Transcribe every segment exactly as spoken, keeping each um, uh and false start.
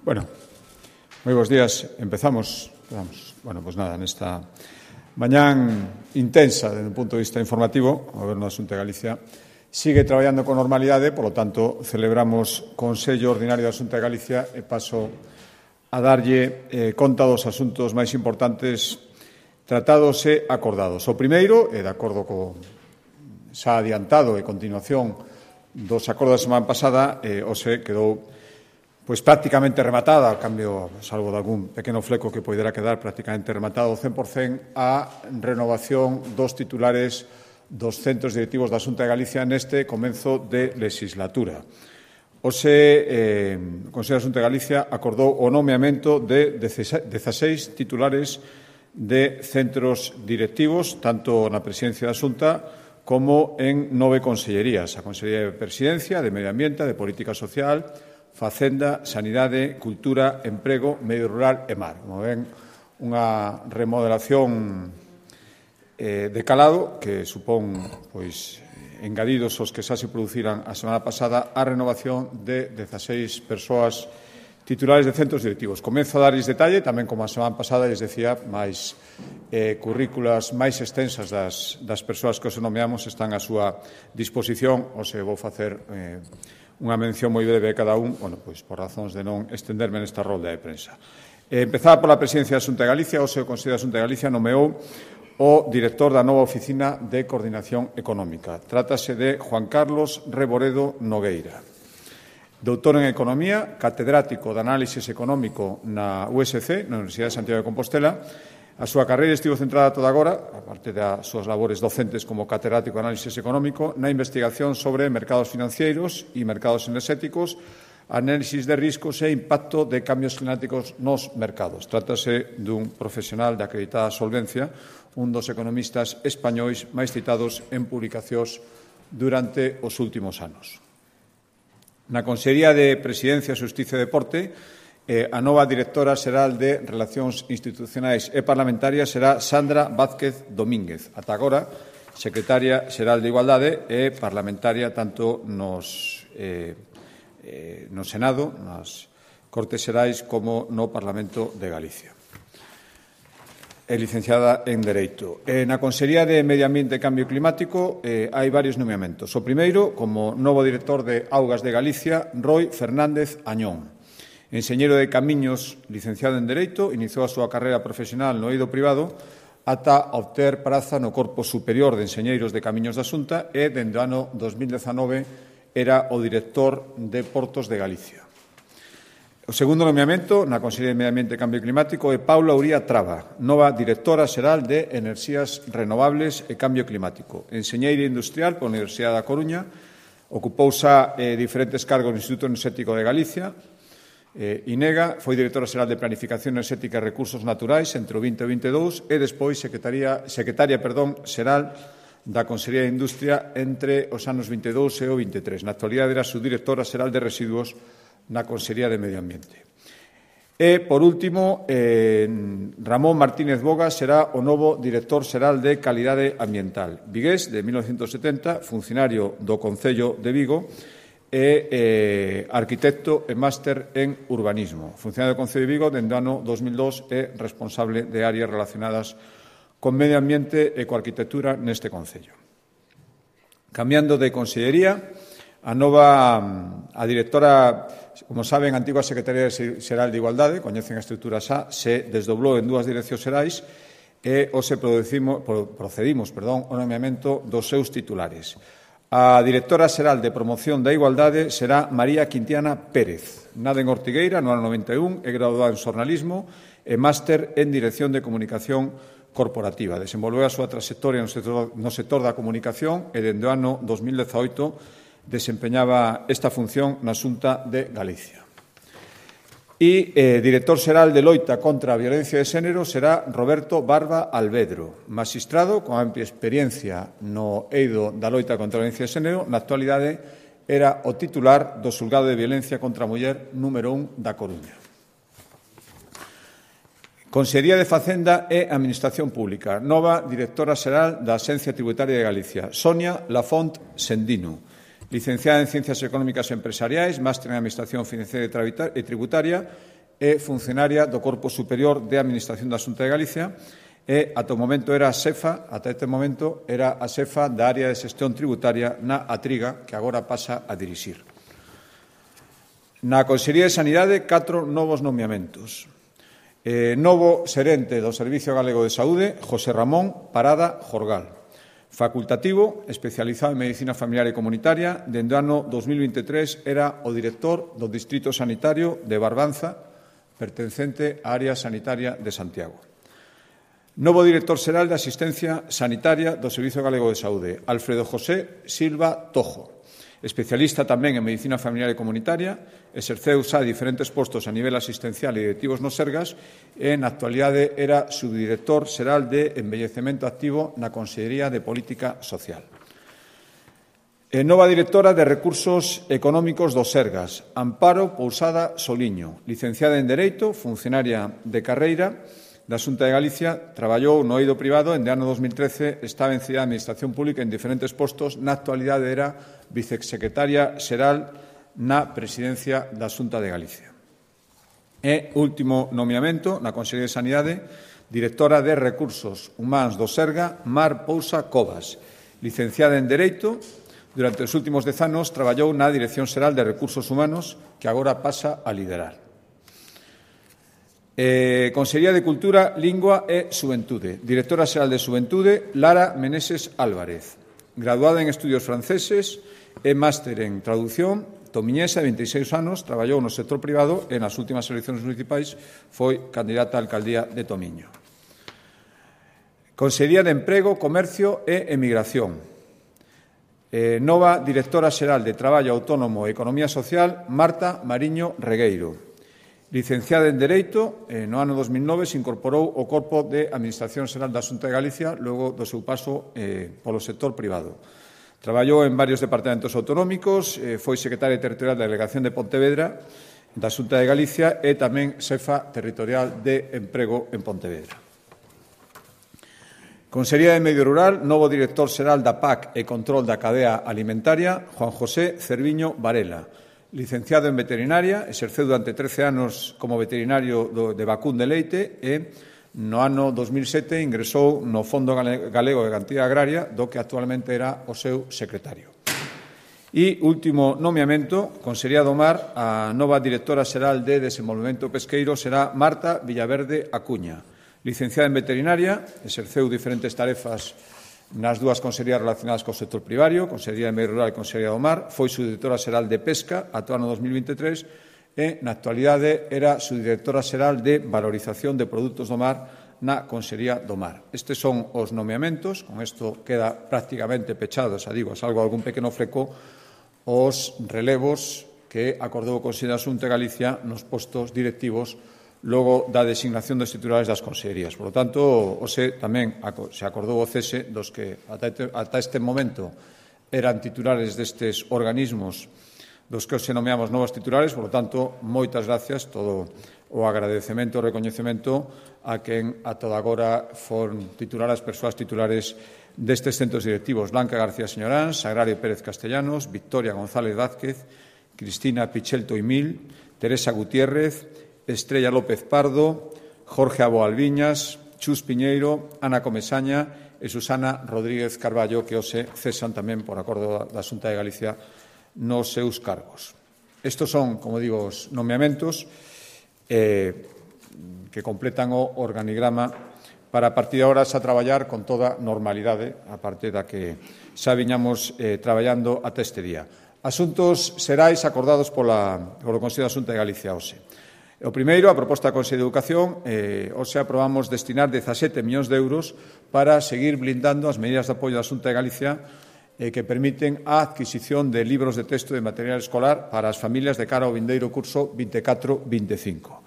Bueno, moi bons días. Empezamos. Empezamos. Bueno, pois pues nada, nesta mañán intensa desde o punto de vista informativo, o Goberno da Xunta de Galicia sigue traballando con normalidade, polo tanto, celebramos Consello Ordinario da Xunta de Galicia e paso a darlle eh, conta dos asuntos máis importantes tratados e acordados. O primeiro, e de acordo co xa adiantado e continuación dos acordos da semana pasada, eh, hoxe quedou pois prácticamente rematada, a cambio, salvo de algún pequeno fleco que poderá quedar prácticamente rematado ao cen por cen, a renovación dos titulares dos centros directivos da Xunta de Galicia neste comenzo de legislatura. Hoxe, eh, o Consello da Xunta de Galicia acordou o nomeamento de dezaseis titulares de centros directivos, tanto na presidencia da Xunta como en nove consellerías, a Consellería de Presidencia, de Medio Ambiente, de Política Social, Facenda, Sanidade, Cultura, Emprego, Medio Rural e Mar. Como ven, unha remodelación eh, de calado que supón pois, engadidos os que xa se produciran a semana pasada a renovación de dezaseis persoas titulares de centros directivos. Comenzo a darles detalle, tamén como a semana pasada, les decía, máis eh, currículas máis extensas das, das persoas que os nomeamos están a súa disposición, ou se vou facer eh, unha mención moi breve de cada un, bueno, pois por razóns de non estenderme nesta rolda de prensa. Eh, empezada pola presidencia da Xunta de Galicia, hoxe o Consello da Xunta de Galicia nomeou o director da nova Oficina de Coordinación Económica. Trátase de Juan Carlos Reboredo Nogueira. Doutor en Economía, catedrático de Análisis Económico na U S C, na Universidade de Santiago de Compostela. A súa carreira estivo centrada toda agora, a parte das súas labores docentes como catedrático de Análisis Económico, na investigación sobre mercados financeiros e mercados enerxéticos, análisis de riscos e impacto de cambios climáticos nos mercados. Trátase dun profesional de acreditada solvencia, un dos economistas españois máis citados en publicacións durante os últimos anos. Na Consellería de Presidencia, Xustiza e Deporte, eh, a nova directora xeral de Relacións Institucionais e Parlamentarias será Sandra Vázquez Domínguez. Ata agora, secretaria xeral de Igualdade e parlamentaria tanto nos, eh, eh, no Senado, nas Cortes Xerais, como no Parlamento de Galicia. É licenciada en Dereito. Eh, na Consellería de Medio Ambiente e Cambio Climático eh, hai varios nomeamentos. O primeiro, como novo director de Augas de Galicia, Roi Fernández Añón. Enxeñeiro de Camiños, licenciado en Dereito, iniciou a súa carreira profesional no eido privado ata obter praza no Corpo Superior de Enxeñeiros de Camiños da Xunta e, dende o ano dos mil dezanove, era o director de Portos de Galicia. O segundo nomeamento na Consellería de Medio Ambiente e Cambio Climático é Paula Uría Traba, nova directora xeral de Enerxías Renovables e Cambio Climático. Enxeñeira industrial pola Universidade da Coruña, ocupou xa eh, diferentes cargos no Instituto Enerxético de Galicia, eh, INEGA, foi directora xeral de Planificación Enerxética e Recursos Naturais entre o vinte e o vinte e dous e despois secretaria, secretaria perdón, xeral da Consellería de Industria entre os anos vinte e dous e o vinte e tres. Na actualidade era subdirectora xeral de Residuos na Consellería de Medio Ambiente. E, por último, eh, Ramón Martínez Boga será o novo director xeral de Calidade Ambiental. Vigués, de mil novecientos setenta, funcionario do Concello de Vigo e eh, arquitecto e máster en urbanismo. Funcionario do Concello de Vigo dende o ano dos mil dos e responsable de áreas relacionadas con medio ambiente e coa arquitectura neste Concello. Cambiando de consellería, a nova, a directora, como saben, a antigua Secretaría Xeral de Igualdade, coñecen a estrutura xa, se desdoblou en dúas direccións xerais e hoxe procedimos perdón, ao nomeamento dos seus titulares. A directora xeral de Promoción da Igualdade será María Quintiana Pérez. Nada en Ortigueira, no ano noventa e un, é graduada en xornalismo e máster en Dirección de Comunicación Corporativa. Desenvolveu a súa trayectoria no sector, no sector da comunicación e dende o ano dos mil dezaoito desempeñaba esta función na Xunta de Galicia. E eh, director xeral de loita contra a violencia de xénero será Roberto Barba Alvedro, magistrado con amplia experiencia no eido da loita contra a violencia de xénero. Na actualidade era o titular do Xulgado de Violencia contra a Muller número un da Coruña. Consellería de Facenda e Administración Pública. Nova directora xeral da Axencia Tributaria de Galicia, Sonia Lafont Sendino. licenciada en Ciencias Económicas e Empresariais, máster en Administración Financiera e Tributaria é funcionaria do Corpo Superior de Administración da Xunta de Galicia e, ata o momento, era a xefa, ata este momento, era a xefa da área de xestión tributaria na Atriga, que agora pasa a dirixir. Na Consellería de Sanidade, catro novos nomeamentos. Eh, novo xerente do Servicio Galego de Saúde, José Ramón Parada Jorgal. Facultativo, especializado en Medicina Familiar e Comunitaria, dende o ano dos mil veintitrés era o director do Distrito Sanitario de Barbanza, pertencente á área sanitaria de Santiago. Novo director xeral de Asistencia Sanitaria do Servicio Galego de Saúde, Alfredo José Silva Tojo. Especialista tamén en Medicina Familiar e Comunitaria, exerceu xa diferentes postos a nivel asistencial e directivos no Sergas e, na actualidade, era subdirector xeral de Envellecemento Activo na Consellería de Política Social. E nova directora de Recursos Económicos do Sergas, Amparo Pousada Soliño, licenciada en Dereito, funcionaria de carreira da Xunta de Galicia, traballou no eido privado, en de ano dos mil trece está vencida a Administración Pública en diferentes postos, na actualidade era vicesecretaria xeral na presidencia da Xunta de Galicia. E último nomeamento na Consellería de Sanidade, directora de Recursos Humanos do Serga, Mar Pousa Covas, licenciada en Dereito. Durante os últimos dez anos traballou na Dirección Xeral de Recursos Humanos, que agora pasa a liderar. Eh, Consellería de Cultura, Lingua e Xuventude. Directora Xeral de Xuventude, Lara Meneses Álvarez. Graduada en Estudios Franceses e máster en Traducción, tomiñesa, de vinte e seis anos, traballou no sector privado e nas últimas eleccións municipais foi candidata á alcaldía de Tomiño. Consellería de Emprego, Comercio e Emigración. Eh, nova Directora Xeral de Traballo Autónomo e Economía Social, Marta Mariño Regueiro. Licenciada en Dereito, no ano dos mil nove se incorporou ao Corpo de Administración Xeral da Xunta de Galicia, logo do seu paso eh, polo sector privado. Traballou en varios departamentos autonómicos, eh, foi secretaria territorial da Delegación de Pontevedra da Xunta de Galicia e tamén xefa territorial de Emprego en Pontevedra. Consellería de Medio Rural, novo director xeral da P A C e Control da Cadea Alimentaria, Juan José Cerviño Varela. Licenciado en Veterinaria, exerceu durante trece anos como veterinario do, de vacún de leite e no ano dos mil sete ingresou no Fondo Galego de Garantía Agraria, do que actualmente era o seu secretario. E último nomeamento, Consellería do Mar, a nova directora xeral de Desenvolvemento Pesqueiro será Marta Villaverde Acuña. Licenciada en Veterinaria, exerceu diferentes tarefas nas dúas consellerías relacionadas co sector primario, Consellería de Medio Rural e Consellería do Mar, foi subdirectora xeral de Pesca ata o ano dos mil veintitrés e, na actualidade, era subdirectora xeral de Valorización de Produtos do Mar na Consellería do Mar. Estes son os nomeamentos, con isto queda prácticamente pechado, xa digo, salvo algún pequeno freco, os relevos que acordou o Consello da Xunta de Galicia nos postos directivos logo da designación dos titulares das consellerías. Por lo tanto, hoxe tamén se acordou o cese dos que ata este momento eran titulares destes organismos dos que hoxe nomeamos novos titulares. Por lo tanto, moitas gracias, todo o agradecemento e o recoñecemento a quen ata agora foron titulares, persoas titulares destes centros directivos: Blanca García Señorán, Sagrario Pérez Castellanos, Victoria González Vázquez, Cristina Pichel Toimil, Teresa Gutiérrez, Estrella López Pardo, Jorge Abo Alviñas, Chus Piñeiro, Ana Comesaña e Susana Rodríguez Carballo, que hoxe cesan tamén por acordo da Xunta de Galicia nos seus cargos. Estos son, como digo, os nomeamentos eh, que completan o organigrama para a partir de agora xa traballar con toda normalidade, a partir da que xa viñamos eh, traballando ata este día. Asuntos xerais acordados pola, polo Consello da Xunta de Galicia hoxe. O primeiro, a proposta da Consello de Educación, eh, hoxe aprobamos destinar dezasete millóns de euros para seguir blindando as medidas de apoio da Xunta de Galicia eh, que permiten a adquisición de libros de texto e de material escolar para as familias de cara ao vindeiro curso vinte e catro vinte e cinco.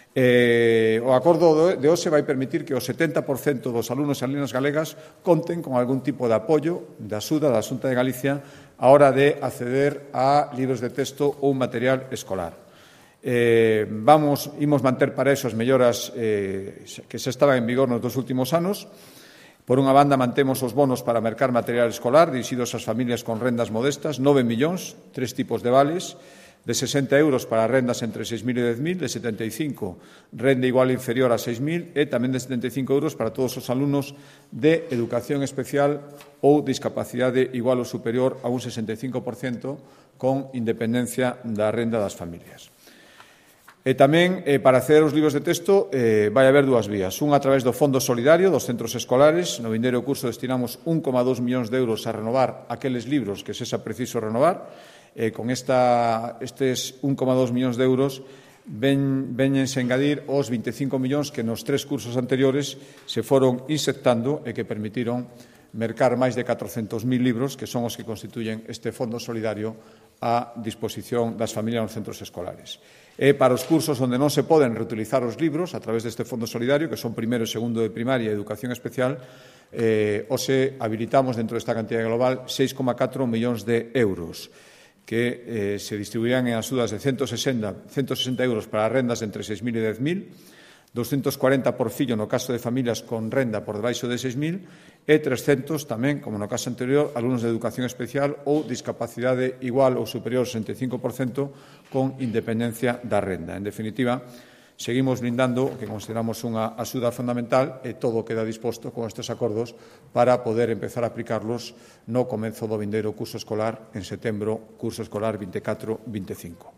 Eh, o acordo de hoxe vai permitir que o setenta por cento dos alumnos e alumnas galegas conten con algún tipo de apoio, de axuda da Xunta de Galicia a hora de acceder a libros de texto ou material escolar. Eh, vamos, imos manter para eso as melloras eh, que se estaban en vigor nos dos últimos anos. Por unha banda, mantemos os bonos para mercar material escolar dirixidos ás familias con rendas modestas, nove millóns, tres tipos de vales, de sesenta euros para rendas entre seis mil e dez mil, de setenta e cinco renda igual ou inferior a seis mil e tamén de setenta e cinco euros para todos os alumnos de educación especial ou discapacidade igual ou superior a un sesenta e cinco por cento con independencia da renda das familias. E tamén, eh, para acceder aos libros de texto, eh, vai haber dúas vías. Unha a través do Fondo Solidario dos centros escolares. No vindeiro curso destinamos un coma dos millóns de euros a renovar aqueles libros que sexa preciso renovar. Eh, con esta, estes un coma dos millóns de euros ven, veñense a engadir os vinte e cinco millóns que nos tres cursos anteriores se foron insertando e que permitiron mercar máis de catrocentos mil libros, que son os que constituyen este Fondo Solidario a disposición das familias nos centros escolares. E para os cursos onde non se poden reutilizar os libros a través deste Fondo Solidario, que son primeiro e segundo de primaria e educación especial, eh, ose habilitamos dentro desta cantidad global seis coma catro millóns de euros que eh, se distribuirán en axudas de ciento sesenta euros para rendas de entre seis mil e dez mil, doscientos cuarenta por fillo no caso de familias con renda por debaixo de seis mil e trescentos tamén, como no caso anterior, alumnos de educación especial ou discapacidade igual ou superior ao sesenta e cinco por cento con independencia da renda. En definitiva, seguimos brindando o que consideramos unha axuda fundamental e todo queda disposto con estes acordos para poder empezar a aplicarlos no comezo do vindeiro curso escolar en setembro, curso escolar vinte e catro vinte e cinco.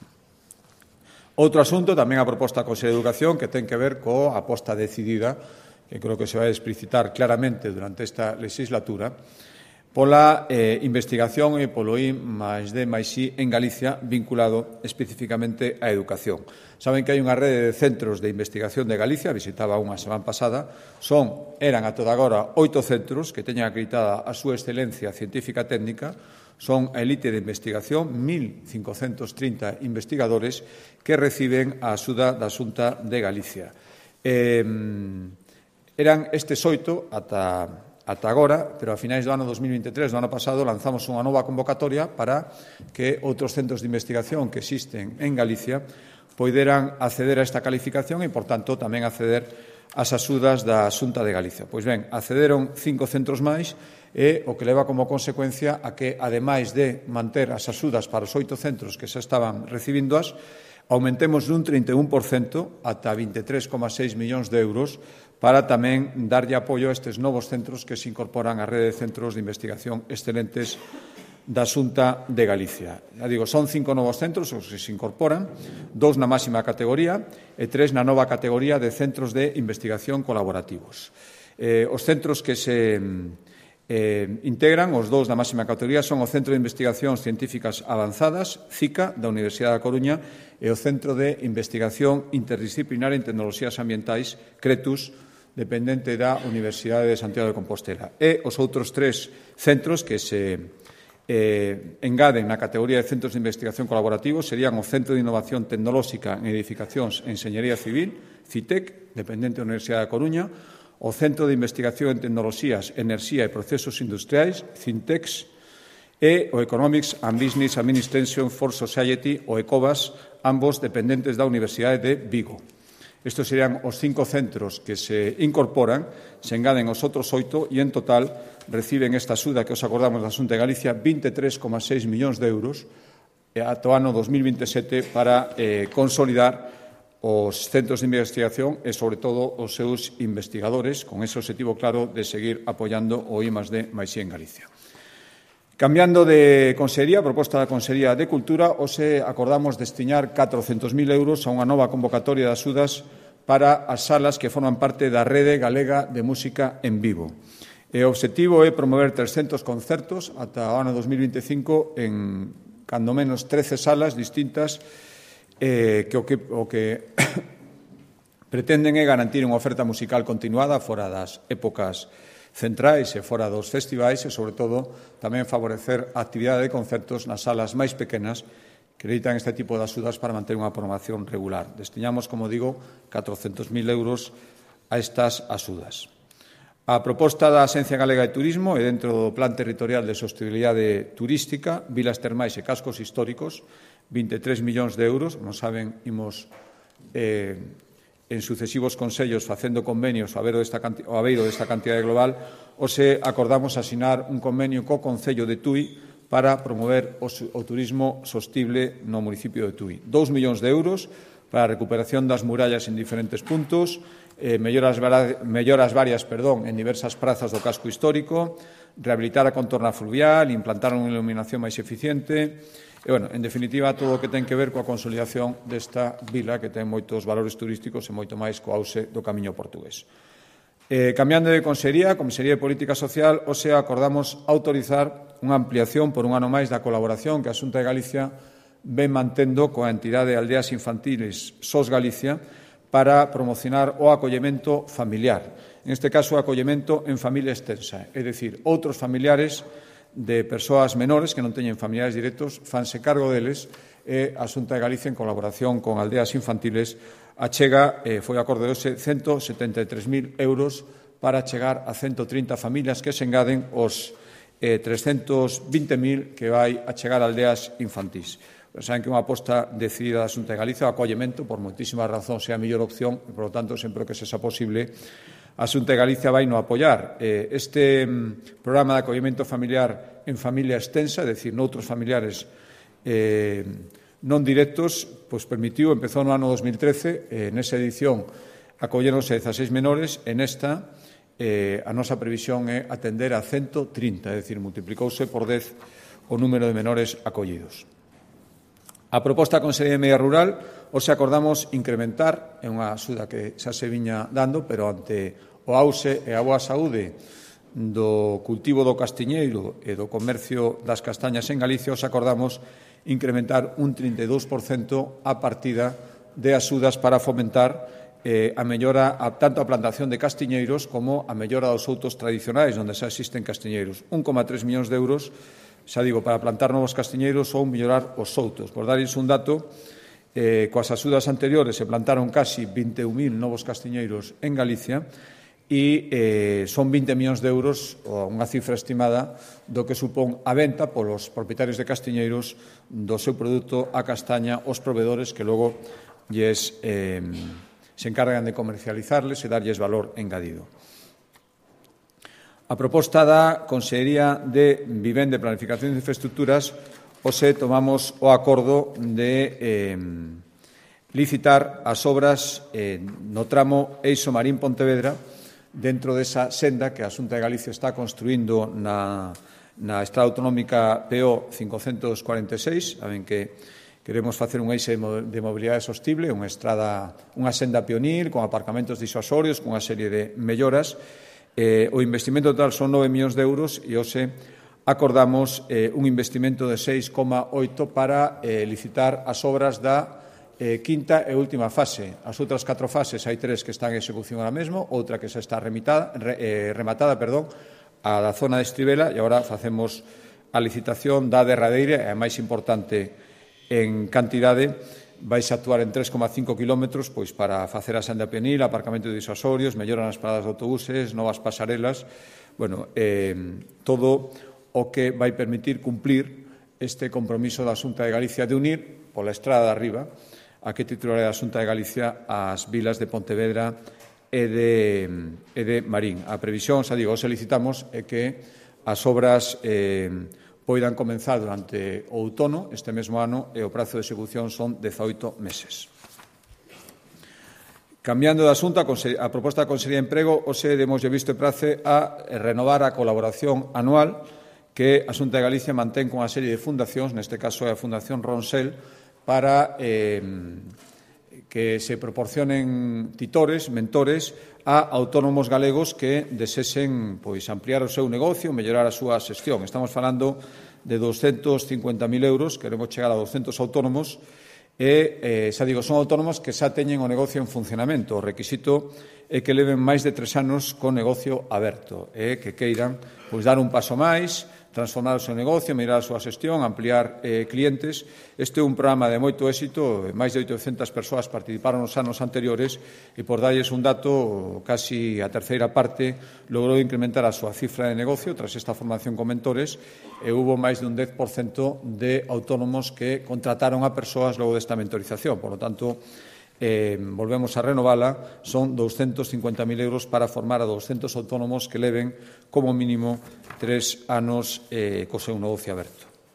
Outro asunto, tamén a proposta da Consellería de Educación, que ten que ver coa aposta decidida, que creo que se vai explicitar claramente durante esta legislatura, pola eh, investigación e polo I máis D máis I en Galicia vinculado especificamente á educación. Saben que hai unha rede de centros de investigación de Galicia, visitaba unha semana pasada, son, eran a toda agora oito centros que teñen acreditada a súa excelencia científica técnica, son a elite de investigación, mil cincocentos trinta investigadores que reciben a axuda da Xunta de Galicia. Eh, eran estes oito ata ata agora, pero a finais do ano dos mil vinte e tres, do ano pasado, lanzamos unha nova convocatoria para que outros centros de investigación que existen en Galicia poideran acceder a esta calificación e, por tanto, tamén acceder ás axudas da Xunta de Galicia. Pois ben, accederon cinco centros máis e o que leva como consecuencia a que, ademais de manter as axudas para os oito centros que xa estaban recibindoas, aumentemos dun trinta e un por cento ata vinte e tres coma seis millóns de euros para tamén darlle apoio a estes novos centros que se incorporan á rede de centros de investigación excelentes da Xunta de Galicia. Ya digo, son cinco novos centros os que se incorporan, dous na máxima categoría e tres na nova categoría de centros de investigación colaborativos. Eh, os centros que se eh, integran, os dous da máxima categoría, son o Centro de Investigacións Científicas Avanzadas, CICA, da Universidade da Coruña, e o Centro de Investigación Interdisciplinar en Tecnoloxías Ambientais, CRETUS, dependente da Universidade de Santiago de Compostela. E os outros tres centros que se eh, engaden na categoría de centros de investigación colaborativos serían o Centro de Innovación Tecnolóxica en Edificacións e Enxeñería Civil, CITEC, dependente da Universidade da Coruña, o Centro de Investigación en Tecnoloxías, Enerxía e Procesos Industriais, CINTEX, e o Economics and Business Administration for Society, o ECOBAS, ambos dependentes da Universidade de Vigo. Estes serían os cinco centros que se incorporan, se engaden os outros oito e, en total, reciben esta axuda que os acordamos da Xunta de Galicia, vinte e tres coma seis millóns de euros ata o ano dos mil vinte e sete para eh, consolidar os centros de investigación e, sobre todo, os seus investigadores, con ese objetivo claro de seguir apoiando o I máis D máis I en Galicia. Cambiando de consellería, a proposta da Consellería de Cultura, hoxe acordamos destinar catrocentos mil euros a unha nova convocatoria de axudas para as salas que forman parte da Rede Galega de Música en Vivo. E o obxectivo é promover trescentos concertos ata o ano dos mil vinte e cinco en, cando menos, trece salas distintas eh, que o que, o que pretenden é garantir unha oferta musical continuada fora das épocas centrais e fora dos festivais e, sobre todo, tamén favorecer a actividade de concertos nas salas máis pequenas que necesitan este tipo de axudas para manter unha programación regular. Destinamos, como digo, catrocentos mil euros a estas axudas. A proposta da Axencia Galega de Turismo e dentro do Plan Territorial de Sostenibilidade Turística, Vilas Termais e Cascos Históricos, vinte e tres millóns de euros. Como saben, imos eh, en sucesivos consellos facendo convenios ao abeiro desta, desta cantidade global, hoxe acordamos asinar un convenio co Concello de Tui para promover o, o turismo sostible no municipio de Tui. Dous millóns de euros para a recuperación das murallas en diferentes puntos, eh, melloras, melloras varias perdón, en diversas prazas do casco histórico, rehabilitar a contorna fluvial, implantar unha iluminación máis eficiente e, bueno, en definitiva, todo o que ten que ver coa consolidación desta vila que ten moitos valores turísticos e moito máis co auxe do Camiño Portugués. Eh, cambiando de Consellería, Comisaría de Política Social, o sea, acordamos autorizar unha ampliación por un ano máis da colaboración que a Xunta de Galicia ven mantendo coa entidade de Aldeas Infantiles S O S Galicia para promocionar o acollemento familiar. En este caso, o acollemento en familia extensa, é dicir, outros familiares de persoas menores que non teñen familiares directos fanse cargo deles e a Xunta de Galicia, en colaboración con Aldeas Infantiles, achega, eh, foi acorde hoxe, ciento setenta e tres mil euros para chegar a ciento trinta familias que se engaden os eh, trescentos vinte mil que vai a chegar a aldeas infantís. Pero saben que unha aposta decidida da Xunta de Galicia, o acollemento, por moitísimas razóns, é a mellor opción e, por lo tanto, sempre que se xa posible, a Xunta de Galicia vai no apoiar. Este programa de acollemento familiar en familia extensa, é dicir, noutros familiares eh, non directos, pois permitiu, empezou no ano dos mil trece, eh, nesa edición acolleronse dezaseis menores, e nesta eh, a nosa previsión é atender a ciento trinta, é dicir, multiplicouse por dez o número de menores acollidos. A proposta da Consellería de Media Rural, hoxe acordamos incrementar, é unha axuda que xa se viña dando, pero ante o auxe e a boa saúde do cultivo do castiñeiro e do comercio das castañas en Galicia, hoxe acordamos incrementar un trinta e dous por cento a partida de axudas para fomentar eh, a mellora a, tanto a plantación de castiñeiros como a mellora dos outos tradicionais, onde xa existen castiñeiros. un coma tres millóns de euros, xa digo, para plantar novos castiñeiros ou mellorar os soutos. Por darles un dato, eh, coas axudas anteriores se plantaron casi vinte e un mil novos castiñeiros en Galicia e eh, son vinte millóns de euros, ou unha cifra estimada, do que supón a venta polos propietarios de castiñeiros do seu produto a castaña aos proveedores que logo lles, eh, se encargan de comercializarles e darlles valor engadido. A proposta da Consellería de Vivenda e Planificación de Infraestructuras, hoxe tomamos o acordo de eh, licitar as obras eh, no tramo Eixo Marín-Pontevedra dentro desa senda que a Xunta de Galicia está construindo na, na Estrada Autonómica P O cincocentos cuarenta e seis. Saben que queremos facer un eixe de mobilidade sostible, unha estrada, unha senda pionir con aparcamentos disuasorios, con unha serie de melloras. Eh, o investimento total son nove millóns de euros e hoxe acordamos eh, un investimento de seis coma oito para eh, licitar as obras da eh, quinta e última fase. As outras catro fases, hai tres que están en execución ahora mesmo, outra que xa está remitada, re, eh, rematada, perdón, a da zona de Estribela, e agora facemos a licitación da derradeira e a máis importante en cantidade. Vais a actuar en tres coma cinco kilómetros pois, para facer a senda penil, aparcamento de disuasorios, melloran as paradas de autobuses, novas pasarelas, bueno, eh, todo o que vai permitir cumplir este compromiso da Xunta de Galicia de unir pola estrada de arriba a que titulará a Xunta de Galicia as vilas de Pontevedra e de, e de Marín. A previsión, xa digo, se licitamos é que as obras eh, poidan comenzar durante o outono este mesmo ano e o prazo de execución son dezaoito meses. Cambiando de asunto, a proposta da Consellería de Emprego, hoxe demos visto e prace a renovar a colaboración anual que a Xunta de Galicia mantén con a serie de fundacións, neste caso é a Fundación Ronsel, para eh, que se proporcionen titores, mentores, a autónomos galegos que desexen pois, ampliar o seu negocio, mellorar a súa xestión. Estamos falando de doscientos cincuenta mil euros, queremos chegar a doscientos autónomos, e, eh, xa digo, son autónomos que xa teñen o negocio en funcionamento. O requisito é que leven máis de tres anos con negocio aberto, e que queiran pois, dar un paso máis, transformar o seu negocio, mellorar a súa xestión, ampliar eh, clientes. Este é un programa de moito éxito, máis de oitocentas persoas participaron nos anos anteriores e, por darlles un dato, casi a terceira parte logrou incrementar a súa cifra de negocio tras esta formación con mentores e hubo máis de un dez por cento de autónomos que contrataron a persoas logo desta mentorización. Por lo tanto, Eh, volvemos a renovala, son doscientos cincuenta mil euros para formar a doscientos autónomos que leven como mínimo tres anos eh, co seu negocio aberto.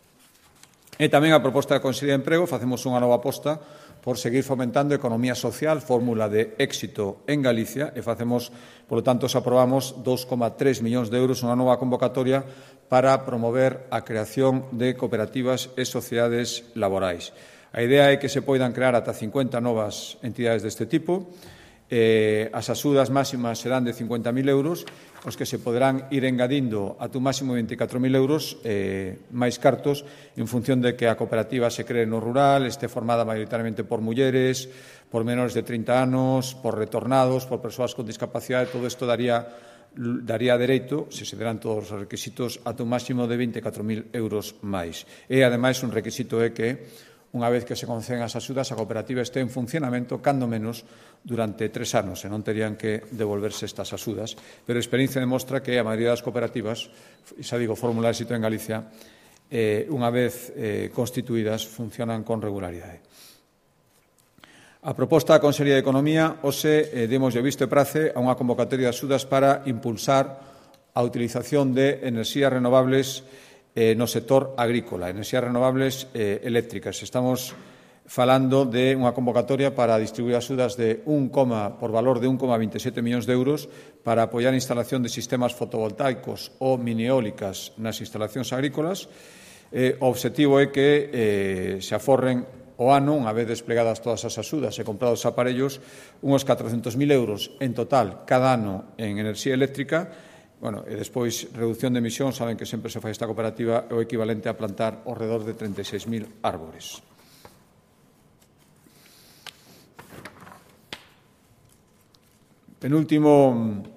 E tamén a proposta da Consellería de Emprego, facemos unha nova aposta por seguir fomentando a economía social, fórmula de éxito en Galicia, e facemos, polo tanto, se aprobamos dos coma tres millóns de euros unha nova convocatoria para promover a creación de cooperativas e sociedades laborais. A idea é que se poidan crear ata cincuenta novas entidades deste tipo. Eh, as axudas máximas serán de cincuenta mil euros, os que se poderán ir engadindo ata un máximo de veinticuatro mil euros eh, máis cartos en función de que a cooperativa se cree no rural, este formada maioritariamente por mulleres, por menores de trinta anos, por retornados, por persoas con discapacidade. Todo isto daría, daría dereito, se se deran todos os requisitos, ata un máximo de veinticuatro mil euros máis. E, ademais, un requisito é que unha vez que se conceden as axudas, a cooperativa este en funcionamento, cando menos, durante tres anos, e non terían que devolverse estas axudas. Pero a experiencia demostra que a maioría das cooperativas, xa digo, fórmula de éxito en Galicia, eh, unha vez eh, constituídas, funcionan con regularidade. A proposta da Consellería de Economía, hoxe, eh, demos o visto e prace a unha convocatoria de axudas para impulsar a utilización de enerxías renovables Eh, no sector agrícola, enerxías renovables eh, eléctricas. Estamos falando de unha convocatoria para distribuir axudas de un, por valor de un coma veintisiete millóns de euros para apoiar a instalación de sistemas fotovoltaicos ou mini-eólicas nas instalacións agrícolas. Eh, o obxectivo é que eh, se aforren o ano, unha vez desplegadas todas as axudas e comprados aparellos, uns catrocentos mil euros en total cada ano en enerxía eléctrica. Bueno, e despois, reducción de emisión, saben que sempre se fai esta cooperativa, é o equivalente a plantar ao redor de treinta e seis mil árbores. Penúltimo,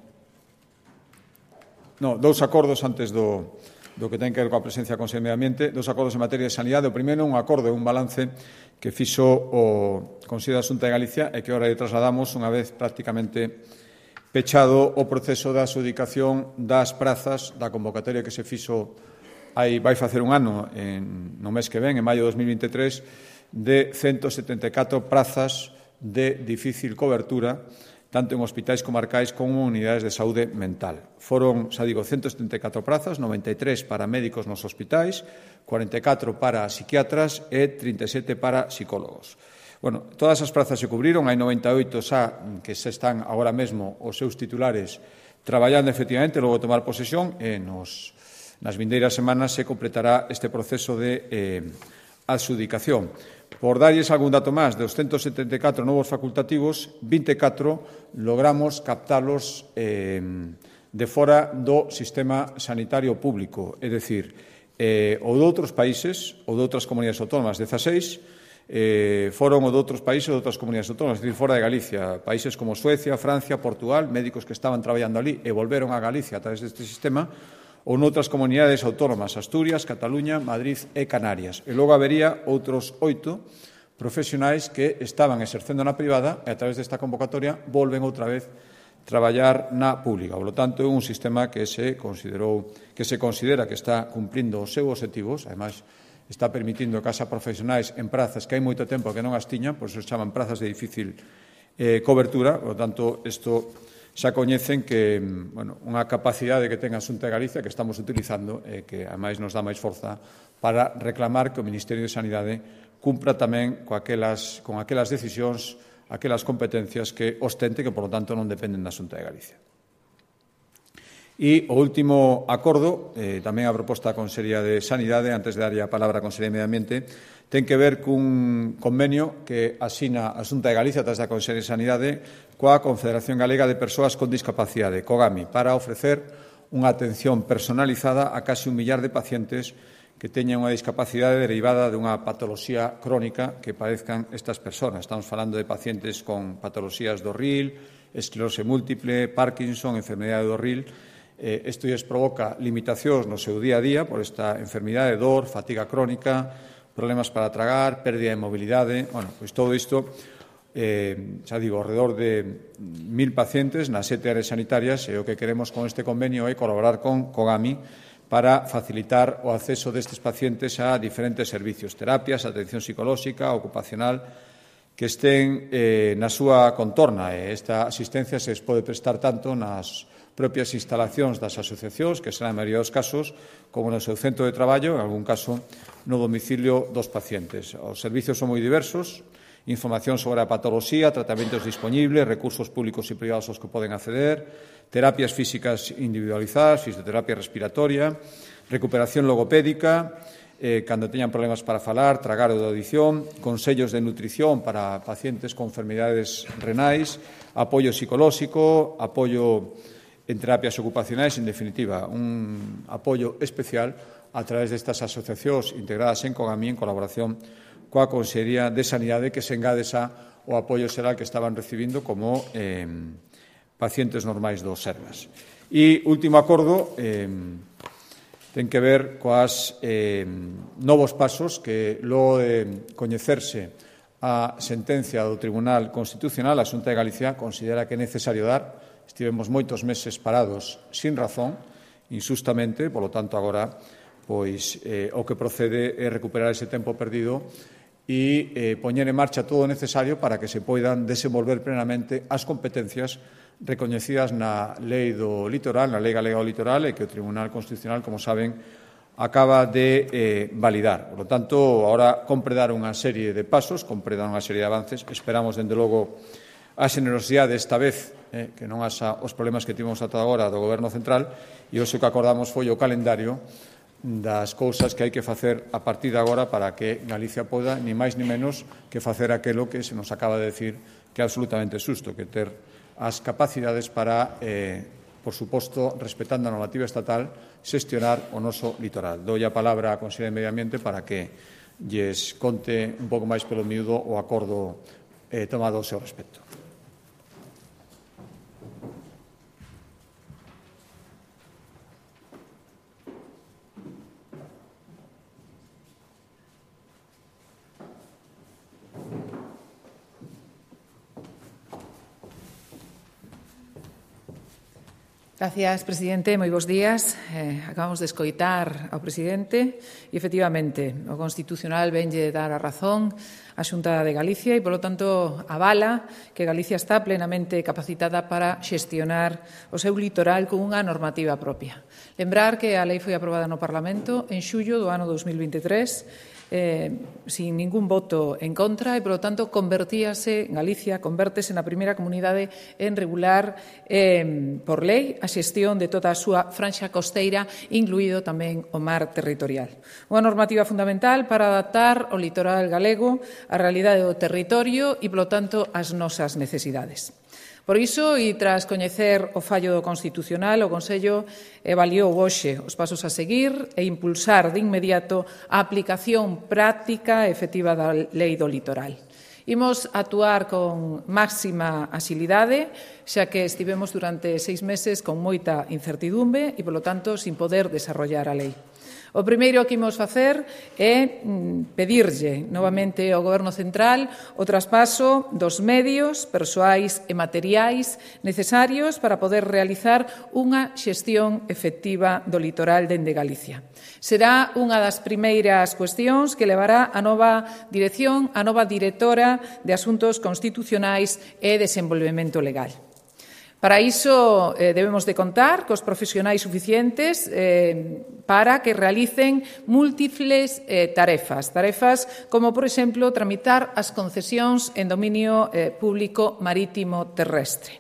no, dous acordos antes do, do que ten que ver coa presencia do Consello de Medio Ambiente, dous acordos en materia de sanidade. O primeiro, un acordo, un balance que fixo o Consello da Xunta de Galicia e que agora lle trasladamos unha vez prácticamente pechado o proceso da adxudicación das prazas da convocatoria que se fixo aí vai facer un ano en, no mes que ven, en maio de dos mil veintitrés, de ciento setenta e catro prazas de difícil cobertura, tanto en hospitais comarcais como en unidades de saúde mental. Foron, xa digo, ciento setenta e catro prazas, noventa e tres para médicos nos hospitais, cuarenta e catro para psiquiatras e trinta e sete para psicólogos. Bueno, todas as prazas se cubriron, hai noventa e oito xa que se están agora mesmo os seus titulares traballando efectivamente, logo de tomar posesión, e nos, nas vindeiras semanas se completará este proceso de eh, adxudicación. Por darlles algún dato máis, dos ciento setenta e catro novos facultativos, vinte e catro logramos captalos eh, de fora do sistema sanitario público, é dicir, eh, ou de outros países ou de outras comunidades autónomas, dezaseis, Eh, foron o de outros países ou de outras comunidades autónomas, es decir, fora de Galicia, países como Suecia, Francia, Portugal, médicos que estaban traballando ali e volveron a Galicia a través deste sistema, ou noutras comunidades autónomas, Asturias, Cataluña, Madrid e Canarias. E logo habería outros oito profesionais que estaban exercendo na privada e a través desta convocatoria volven outra vez traballar na pública. Por lo tanto, é un sistema que se considerou, que se considera que está cumplindo os seus obxectivos, ademais está permitindo que haxa profesionais en prazas que hai moito tempo que non as tiñan, por iso se chaman prazas de difícil eh, cobertura. Por lo tanto, isto xa coñecen que, bueno, unha capacidade que ten a Xunta de Galicia que estamos utilizando e eh, que, ademais, nos dá máis forza para reclamar que o Ministerio de Sanidade cumpra tamén con aquelas, con aquelas decisións, aquelas competencias que ostente, que, por lo tanto, non dependen da Xunta de Galicia. E o último acordo, eh, tamén a proposta da Consellería de Sanidade, antes de darlle a palabra a Consellería de Medio Ambiente, ten que ver cun convenio que asina a Xunta de Galicia, tras da Consellería de Sanidade, coa Confederación Galega de Persoas con Discapacidade, COGAMI, para ofrecer unha atención personalizada a case un millar de pacientes que teñen unha discapacidade derivada dunha patoloxía crónica que padezcan estas persoas. Estamos falando de pacientes con patoloxías do ril, esclerose múltiple, Parkinson, enfermedade do ril. Eh, isto lles provoca limitacións no seu día a día por esta enfermidade, dor, fatiga crónica, problemas para tragar, pérdida de mobilidade. Bueno, pois todo isto, eh, xa digo, alrededor de mil pacientes nas sete áreas sanitarias, e o que queremos con este convenio é colaborar con COGAMI para facilitar o acceso destes pacientes a diferentes servicios, terapias, atención psicolóxica, ocupacional, que estén eh, na súa contorna. E esta asistencia se pode prestar tanto nas propias instalacións das asociacións, que será, na maioría dos casos, como no seu centro de traballo, en algún caso, no domicilio dos pacientes. Os servizos son moi diversos, información sobre a patoloxía, tratamentos disponibles, recursos públicos e privados aos que poden acceder, terapias físicas individualizadas, fisioterapia respiratoria, recuperación logopédica, eh, cando teñan problemas para falar, tragar ou de audición, consellos de nutrición para pacientes con enfermidades renais, apoio psicolóxico, apoio en terapias ocupacionais, en definitiva, un apoio especial a través destas asociacións integradas en COGAMI en colaboración coa Consellería de Sanidade, que se engade xa o apoio xeral que estaban recibindo como eh, pacientes normais do Sergas. E último acordo eh, ten que ver coas eh, novos pasos que logo de coñecerse a sentencia do Tribunal Constitucional, a Xunta de Galicia considera que é necesario dar. Estivemos moitos meses parados sin razón, injustamente, polo tanto, agora pois, eh, o que procede é recuperar ese tempo perdido e eh, poñer en marcha todo o necesario para que se poidan desenvolver plenamente as competencias recoñecidas na Lei do Litoral, na Lei Galega do Litoral, e que o Tribunal Constitucional, como saben, acaba de eh, validar. Por lo tanto, agora compre dar unha serie de pasos, compre dar unha serie de avances. Esperamos, dende logo, a xenerosidade esta vez, eh, que non haxa os problemas que tivemos ata agora do Goberno Central, e hoxe o que acordamos foi o calendario das cousas que hai que facer a partir de agora para que Galicia poda, ni máis ni menos, que facer aquelo que se nos acaba de decir que é absolutamente xusto, que ter as capacidades para, eh, por suposto, respetando a normativa estatal, xestionar o noso litoral. Doi a palabra á Conselleira de Medio Ambiente para que lles conte un pouco máis pelo miúdo o acordo eh, tomado ao seu respecto. Gracias, presidente. Moi bons días. Eh, acabamos de escoitar ao presidente e, efectivamente, o Constitucional venlle dar a razón á Xunta de Galicia e, polo tanto, avala que Galicia está plenamente capacitada para xestionar o seu litoral con unha normativa propia. Lembrar que a lei foi aprobada no Parlamento en xullo do ano dos mil veintitrés, Eh, sin ningún voto en contra e, polo tanto, convertíase, Galicia convértese na primeira comunidade en regular eh, por lei a xestión de toda a súa franxa costeira, incluído tamén o mar territorial. Unha normativa fundamental para adaptar o litoral galego á realidade do territorio e, polo tanto, ás nosas necesidades. Por iso, e tras coñecer o fallo do Constitucional, o Consello avaliou hoxe os pasos a seguir e impulsar de inmediato a aplicación práctica e efectiva da Lei do Litoral. Imos actuar con máxima axilidade, xa que estivemos durante seis meses con moita incertidumbre e, polo tanto, sin poder desarrollar a lei. O primeiro que imos facer é pedirlle novamente ao Goberno Central o traspaso dos medios persoais e materiais necesarios para poder realizar unha xestión efectiva do litoral dende Galicia. Será unha das primeiras cuestións que levará a nova dirección, a nova directora de Asuntos Constitucionais e Desenvolvemento Legal. Para iso eh, debemos de contar cos profesionais suficientes eh, para que realicen múltiples eh, tarefas. Tarefas como, por exemplo, tramitar as concesións en dominio eh, público marítimo terrestre.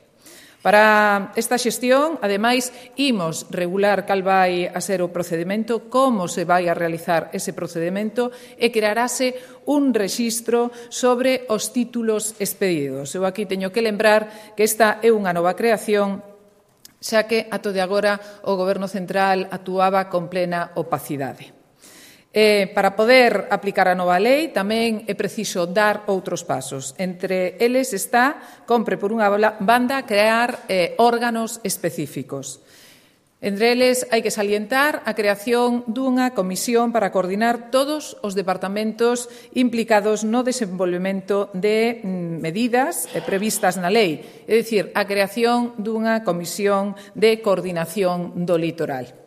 Para esta xestión, ademais, imos regular cal vai a ser o procedimento, como se vai a realizar ese procedimento e crearase un rexistro sobre os títulos expedidos. Eu aquí teño que lembrar que esta é unha nova creación, xa que ato de agora o Goberno Central actuaba con plena opacidade. Eh, para poder aplicar a nova lei tamén é preciso dar outros pasos. Entre eles está, compre por unha banda, crear eh, órganos específicos. Entre eles hai que salientar a creación dunha comisión para coordinar todos os departamentos implicados no desenvolvemento de mm, medidas eh, previstas na lei, é dicir, a creación dunha comisión de coordinación do litoral.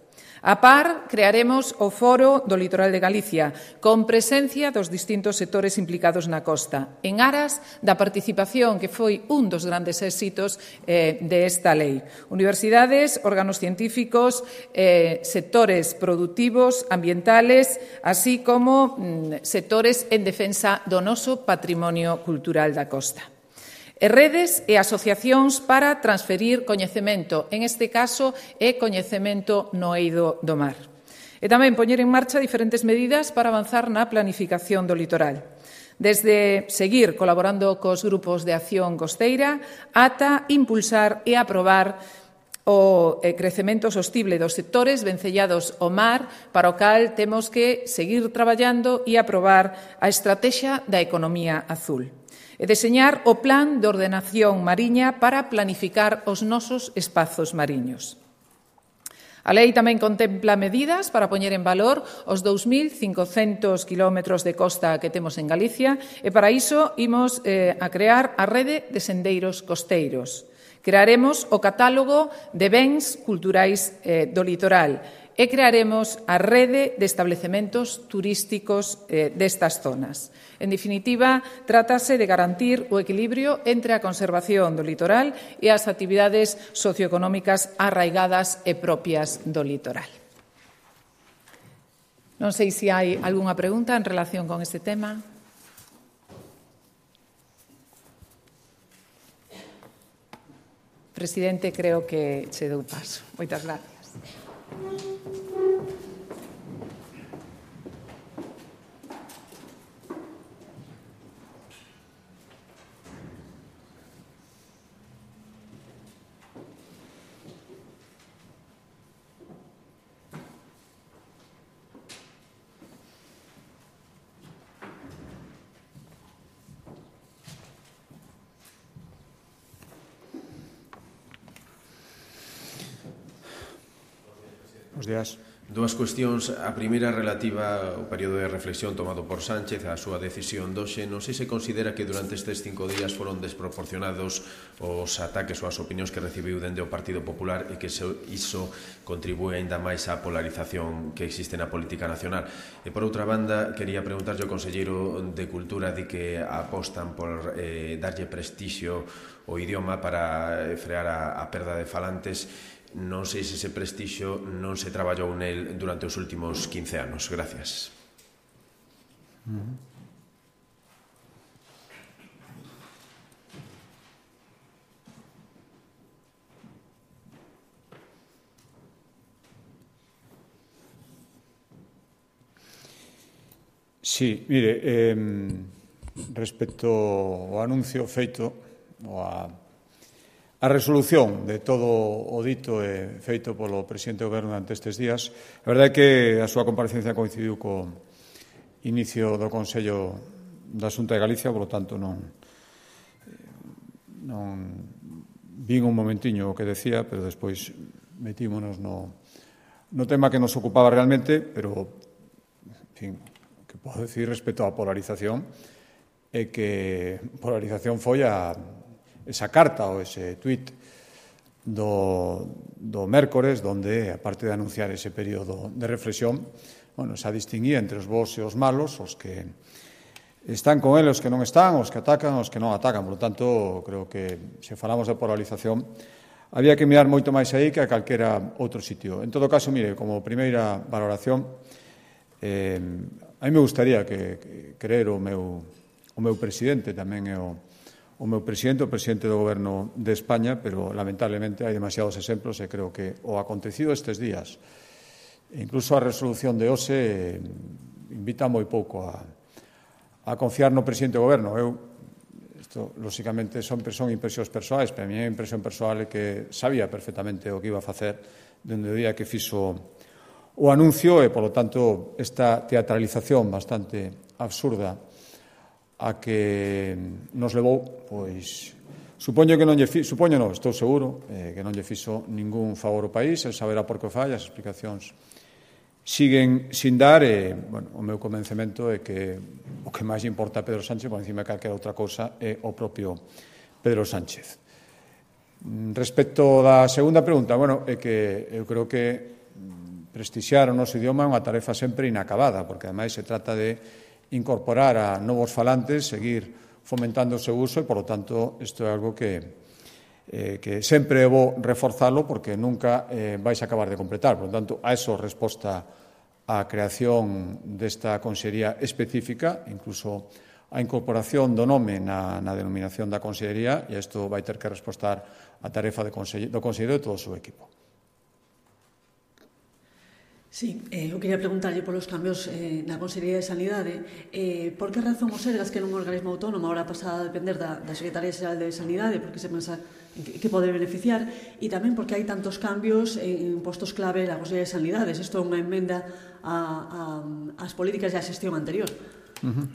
A par, crearemos o Foro do Litoral de Galicia, con presencia dos distintos sectores implicados na costa, en aras da participación que foi un dos grandes éxitos eh, desta lei. Universidades, órganos científicos, eh, sectores productivos, ambientales, así como mm, sectores en defensa do noso patrimonio cultural da costa. E redes e asociacións para transferir coñecemento, en este caso é coñecemento no eido do mar. E tamén poñer en marcha diferentes medidas para avanzar na planificación do litoral. Desde seguir colaborando cos grupos de acción costeira ata impulsar e aprobar o crecemento sostible dos sectores vencellados ao mar, para o cal temos que seguir traballando e aprobar a estrategia da economía azul. E deseñar o plan de ordenación mariña para planificar os nosos espazos mariños. A lei tamén contempla medidas para poñer en valor os dous mil cincocentos quilómetros de costa que temos en Galicia e para iso imos eh, a crear a rede de sendeiros costeiros. Crearemos o catálogo de bens culturais eh, do litoral e crearemos a rede de establecementos turísticos eh, destas zonas. En definitiva, trátase de garantir o equilibrio entre a conservación do litoral e as actividades socioeconómicas arraigadas e propias do litoral. Non sei se hai algunha pregunta en relación con este tema. Presidente, creo que che dou paso. Moitas gracias. Buenos días. Dúas cuestións. A primeira relativa ao período de reflexión tomado por Sánchez, a súa decisión doxe. Non sei se considera que durante estes cinco días foron desproporcionados os ataques ou as opinións que recibiu dende o Partido Popular e que iso contribúe aínda máis á polarización que existe na política nacional. E por outra banda, quería preguntarlle ao conselleiro de Cultura de que apostan por eh, darlle prestixio ao idioma para frear a, a perda de falantes. Non sei se ese prestixio non se traballou nel durante os últimos quince anos. Gracias. Sí, mire, eh, respecto ao anuncio feito ou a A resolución de todo o dito e feito polo presidente do Goberno durante estes días, a verdade é que a súa comparecencia coincidiu co inicio do Consello da Xunta de Galicia, por lo tanto non, non vin un momentiño o que decía, pero despois metímonos no, no tema que nos ocupaba realmente, pero, en fin, que podo decir respecto á polarización é que polarización foi a esa carta ou ese tuit do, do mércores, donde, aparte de anunciar ese período de reflexión, bueno, xa distinguía entre os bons e os malos, os que están con ele, os que non están, os que atacan, os que non atacan. Por lo tanto, creo que, se falamos de polarización, había que mirar moito máis aí que a calquera outro sitio. En todo caso, mire, como primeira valoración, eh, a mí me gustaría que, que creer o meu, o meu presidente tamén é o o meu presidente, o presidente do Goberno de España, pero lamentablemente hai demasiados exemplos e creo que o acontecido estes días, incluso a resolución de hoxe, invita moi pouco a, a confiar no presidente do Goberno. Eu, isto, lóxicamente, son, son impresións persoais, pero a miña impresión persoal é que sabía perfectamente o que iba a facer dende o día que fixo o anuncio e, polo tanto, esta teatralización bastante absurda a que nos levou, pois, supoño que non lle fixo, supoño non, estou seguro, eh, que non lle fixo ningún favor ao país, el saberá por que falla, as explicacións siguen sin dar, e, bueno, o meu convencemento é que o que máis importa a Pedro Sánchez, por encima de calquera outra cousa, é o propio Pedro Sánchez. Respecto da segunda pregunta, bueno, é que eu creo que prestixiar o noso idioma é unha tarefa sempre inacabada, porque ademais se trata de incorporar a novos falantes, seguir fomentando o seu uso e, polo tanto, isto é algo que Eh, que sempre é bo reforzalo porque nunca eh, vais a acabar de completar. Por lo tanto, a eso resposta a creación desta consellería específica, incluso a incorporación do nome na, na denominación da consellería, e isto vai ter que respostar a tarefa de conselle, do conselleiro e todo o seu equipo. Sí, eh, eu quería preguntarlle polos cambios eh, na Consellería de Sanidade. Eh, por que razón o Sergas, que era un organismo autónomo, ahora pasa a depender da, da Secretaría Xeral de Sanidade, porque se pensa que, que pode beneficiar, e tamén porque hai tantos cambios en postos clave na Consellería de Sanidades. Isto é unha enmenda a, a, as políticas e a xestión anterior. Uh-huh.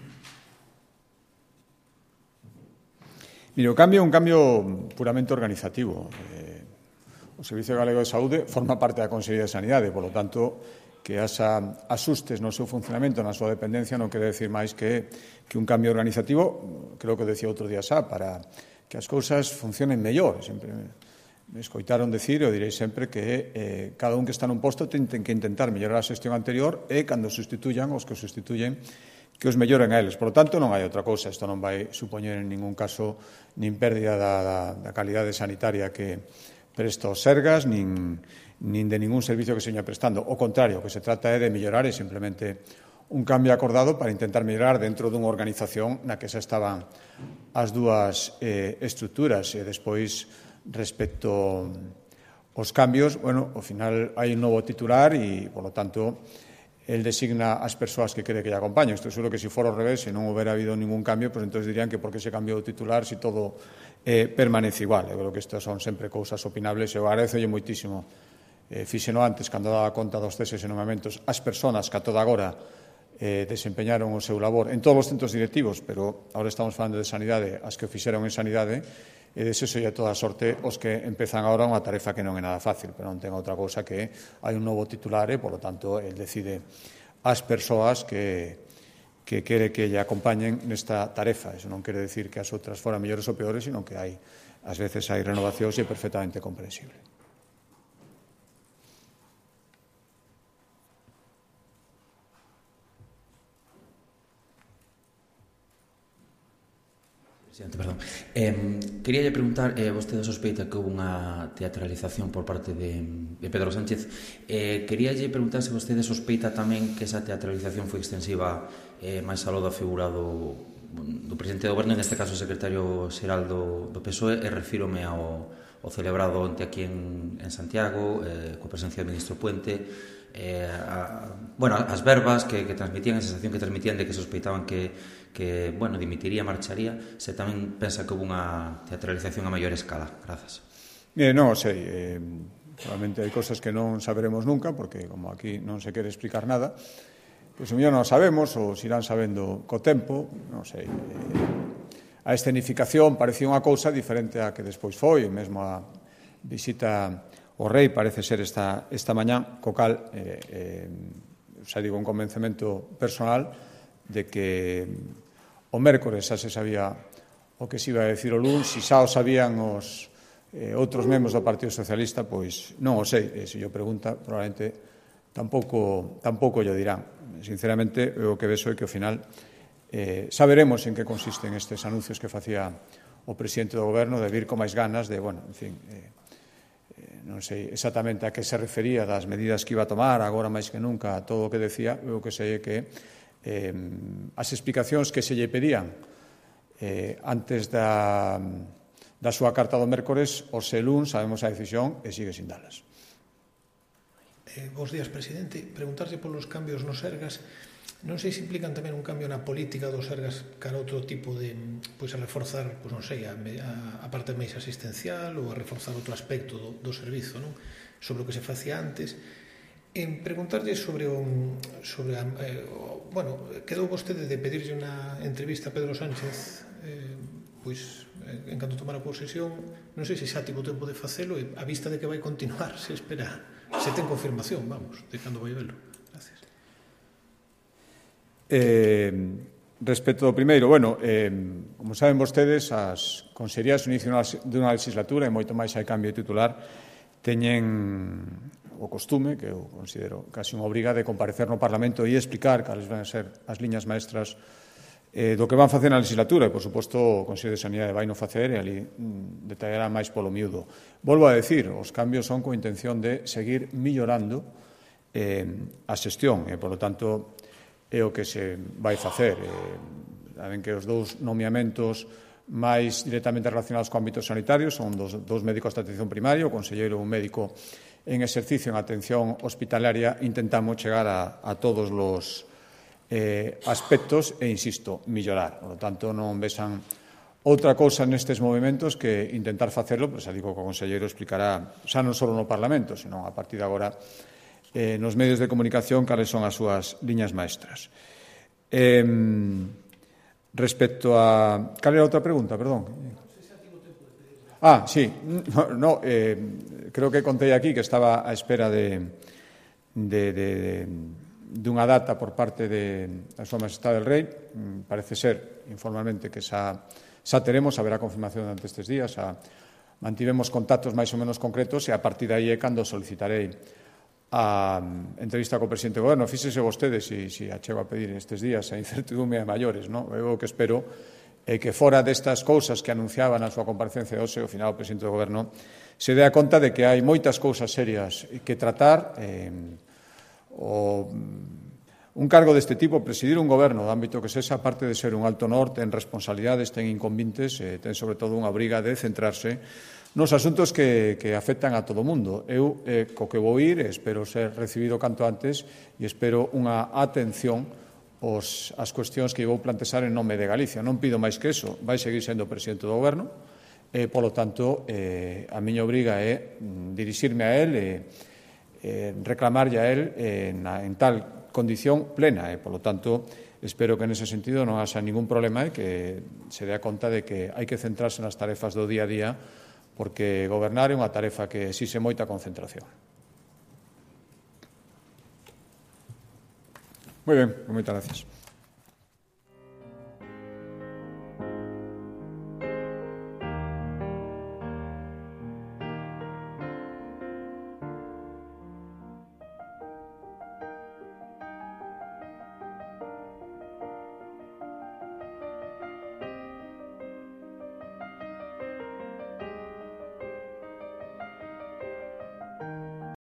Mire, o cambio é un cambio puramente organizativo. Eh, O Servicio Galego de Saúde forma parte da Consellería de Sanidade, polo tanto, que asa asustes no seu funcionamento, na súa dependencia, non quere decir máis que, que un cambio organizativo, creo que decía outro día xa, para que as cousas funcionen mellor. Sempre me escoitaron decir, eu direi sempre, que eh, cada un que está nun posto ten, ten que intentar mellorar a xestión anterior e, cando sustituyan, os que os sustituyen, que os melloren a eles. Por lo tanto, non hai outra cousa. Isto non vai supoñer en ningún caso nin pérdida da, da, da calidade sanitaria que presta os Sergas, nin, nin de ningún servicio que se veña prestando. O contrario, o que se trata é de mellorar e simplemente un cambio acordado para intentar mellorar dentro dunha organización na que xa estaban as dúas eh, estruturas. E despois, respecto aos cambios, bueno, ao final hai un novo titular e, por lo tanto, el designa as persoas que quere que lle acompañen. Estou seguro que se fora ao revés, se non houbera habido ningún cambio, pues entonces dirían que por que se cambiou o titular se si todo eh, permanece igual. Eu creo que estas son sempre cousas opinables. Eu agradezolle moitísimo, eh, fixeno antes, cando daba conta dos ceses e nomamentos, as persoas que a toda agora eh, desempeñaron o seu labor en todos os centros directivos, pero agora estamos falando de sanidade, as que o fixeron en sanidade, e desexolle toda a sorte os que empezan agora unha tarefa que non é nada fácil, pero non ten outra cousa que hai un novo titular e, por lo tanto, el decide as persoas que, que quere que lle acompañen nesta tarefa. Eso non quere decir que as outras foran mellores ou peores, sino que hai, ás veces hai renovacións e é perfectamente comprensible. Presidente, perdón. Eh, quería preguntar, eh, vostede sospeita que houve unha teatralización por parte de, de Pedro Sánchez. Eh, quería preguntar se vostede sospeita tamén que esa teatralización foi extensiva eh, máis aló da figura do, do presidente do goberno, neste caso o secretario xeral do, do P S O E, e refírome ao, ao celebrado onte aquí en, en Santiago, eh, coa presencia do ministro Puente, eh, a, bueno, as verbas que, que transmitían, a sensación que transmitían de que sospeitaban que que, bueno, dimitiría, marcharía, se tamén pensa que houve unha teatralización a maior escala. Grazas. Eh, non o sei, eh, probablemente hai cosas que non saberemos nunca, porque como aquí non se quere explicar nada, pois o mellor non sabemos, ou se irán sabendo co tempo, non sei. Eh, a escenificación parecía unha cousa diferente a que despois foi, mesmo a visita ao rei parece ser esta, esta mañá, co cal, eh, eh, xa digo, un convencemento personal de que o mércores xa se sabía o que se iba a decir o luns, se xa o sabían os eh, outros membros do Partido Socialista, pois non o sei, e se yo pregunta, probablemente tampouco, tampouco yo dirán. Sinceramente, o que vexo é que ao final eh, saberemos en que consisten estes anuncios que facía o presidente do goberno, de vir con máis ganas de, bueno, en fin, eh, eh, non sei exactamente a que se refería das medidas que iba a tomar, agora máis que nunca, a todo o que decía, o que sei é que Eh, as explicacións que se lle pedían eh, antes da, da súa carta do mércores, o selún sabemos a decisión e sigue sin dalas. Eh, bos días, presidente. Preguntarse polos cambios nos Sergas, non sei se implican tamén un cambio na política dos Sergas cara a outro tipo de, pois a reforzar, pois non sei, a, a, a parte máis asistencial ou a reforzar outro aspecto do, do servizo, non? Sobre o que se facía antes. En preguntarlle sobre o, sobre a, eh, o, bueno, quedou vostede de pedirlle unha entrevista a Pedro Sánchez eh, pois eh, en canto tomara posesión, non sei se xa tivo tempo de facelo e a vista de que vai continuar, se espera, se ten confirmación, vamos, de cando vai velo. Gracias. Eh, respecto ao primeiro, bueno, eh, como saben vostedes, as consellerías no inicio dunha legislatura e moito máis hai cambio de titular teñen o costume, que eu considero casi unha obriga de comparecer no Parlamento e explicar cales van a ser as liñas maestras eh, do que van facer na legislatura, e, por suposto, o Consello de Sanidade vai no facer e ali mm, detallará máis polo miúdo. Volvo a decir, os cambios son coa intención de seguir millorando eh, a xestión e, polo tanto, é o que se vai facer. Eh, saben que os dous nomeamentos máis directamente relacionados co ámbito sanitario son dos, dos médicos de atención primaria, o conselleiro un médico en exercicio en atención hospitalaria. Intentamos chegar a, a todos os eh, aspectos e, insisto, mellorar. Por lo tanto, non vexan outra cousa nestes movimentos que intentar facerlo, pero xa digo que o conselleiro explicará xa non só no Parlamento, senón a partir de agora eh, nos medios de comunicación cales son as súas liñas maestras. Eh, respecto a... Cal era outra pregunta, perdón? Ah, sí. No, no eh, creo que contei aquí que estaba á espera de... de, de, de dunha data por parte de a Súa Majestade del Rei. Parece ser, informalmente, que xa, xa teremos, haberá confirmación durante estes días, xa mantivemos contactos máis ou menos concretos e a partir de aí é cando solicitarei a entrevista co presidente do Goberno. Fíxese vostedes, se si, si a chego a pedir estes días, a incertidumbre a maiores, non? Eu o que espero é que fora destas cousas que anunciaba na súa comparecencia de hoxe, o final o presidente do Goberno se dea conta de que hai moitas cousas serias que tratar. eh, O, un cargo deste tipo, presidir un goberno do ámbito que sexa, aparte de ser un alto honor, ten responsabilidades, ten inconvintes, eh, ten sobre todo unha obriga de centrarse nos asuntos que, que afectan a todo o mundo. Eu, eh, co que vou ir, espero ser recibido canto antes e espero unha atención os, as cuestións que vou plantexar en nome de Galicia. Non pido máis que eso, vai seguir sendo presidente do goberno, e, polo tanto, eh, a miña obriga é dirixirme a él e Eh, reclamarlle a él eh, na, en tal condición plena e, polo tanto, espero que nese sentido non haxa ningún problema e que se dea conta de que hai que centrarse nas tarefas do día a día, porque gobernar é unha tarefa que exixe moita concentración. Moi ben, moitas gracias.